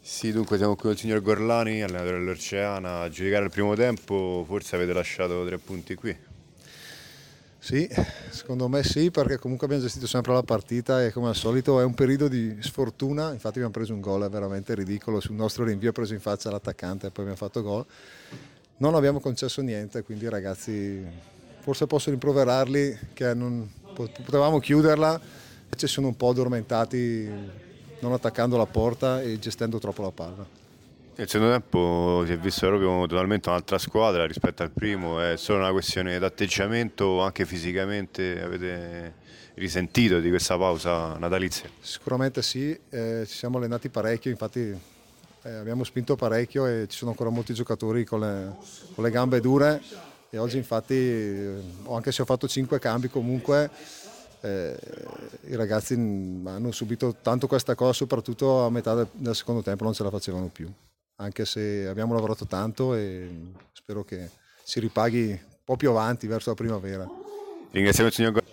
Sì, dunque siamo qui con il signor Gorlani, allenatore dell'Orceana. A giudicare il primo tempo, forse avete lasciato 3 punti qui. Sì, secondo me sì, perché comunque abbiamo gestito sempre la partita e come al solito è un periodo di sfortuna. Infatti abbiamo preso un gol veramente ridicolo, sul nostro rinvio ha preso in faccia l'attaccante e poi abbiamo fatto gol. Non abbiamo concesso niente, quindi i ragazzi forse posso rimproverarli che potevamo chiuderla e ci sono un po' addormentati non attaccando la porta e gestendo troppo la palla. Nel secondo tempo si è visto proprio totalmente un'altra squadra rispetto al primo, è solo una questione d'atteggiamento o anche fisicamente avete risentito di questa pausa natalizia? Sicuramente sì, ci siamo allenati parecchio, infatti abbiamo spinto parecchio e ci sono ancora molti giocatori con le gambe dure e oggi infatti, anche se ho fatto 5 cambi comunque, eh, i ragazzi hanno subito tanto questa cosa, soprattutto a metà del secondo tempo non ce la facevano più, anche se abbiamo lavorato tanto e spero che si ripaghi un po' più avanti verso la primavera. Ringraziamo il signor Gorlani.